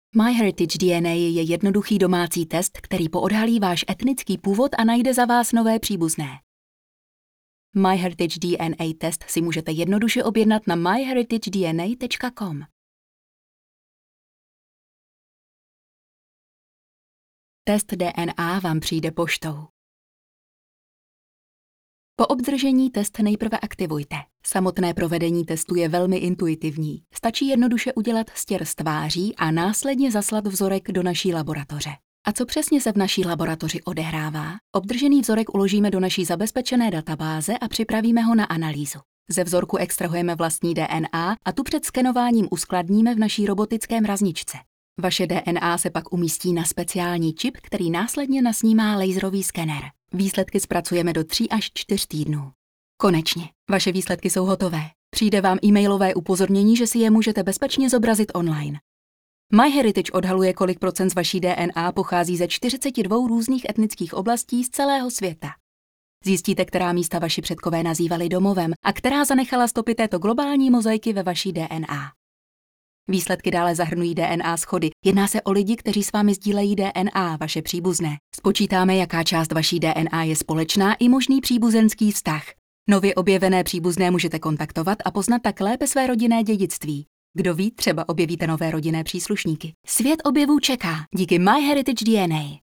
MyHeritage DNA je jednoduchý domácí test, který poodhalí váš etnický původ a najde za vás nové příbuzné. MyHeritage DNA test si můžete jednoduše objednat na myheritagedna.com. Test DNA vám přijde poštou. Po obdržení test nejprve aktivujte. Samotné provedení testu je velmi intuitivní. Stačí jednoduše udělat stěr z tváří a následně zaslat vzorek do naší laboratoře. A co přesně se v naší laboratoři odehrává? Obdržený vzorek uložíme do naší zabezpečené databáze a připravíme ho na analýzu. Ze vzorku extrahujeme vlastní DNA a tu před skenováním uskladníme v naší robotické mrazničce. Vaše DNA se pak umístí na speciální čip, který následně nasnímá laserový skener. Výsledky zpracujeme do 3 až 4 týdnů. Konečně, vaše výsledky jsou hotové. Přijde vám e-mailové upozornění, že si je můžete bezpečně zobrazit online. MyHeritage odhaluje, kolik procent z vaší DNA pochází ze 42 různých etnických oblastí z celého světa. Zjistíte, která místa vaši předkové nazývali domovem a která zanechala stopy této globální mozaiky ve vaší DNA. Výsledky dále zahrnují DNA shody. Jedná se o lidi, kteří s vámi sdílejí DNA, vaše příbuzné. Spočítáme, jaká část vaší DNA je společná i možný příbuzenský vztah. Nově objevené příbuzné můžete kontaktovat a poznat tak lépe své rodinné dědictví. Kdo ví, třeba objevíte nové rodinné příslušníky. Svět objevů čeká díky MyHeritage DNA.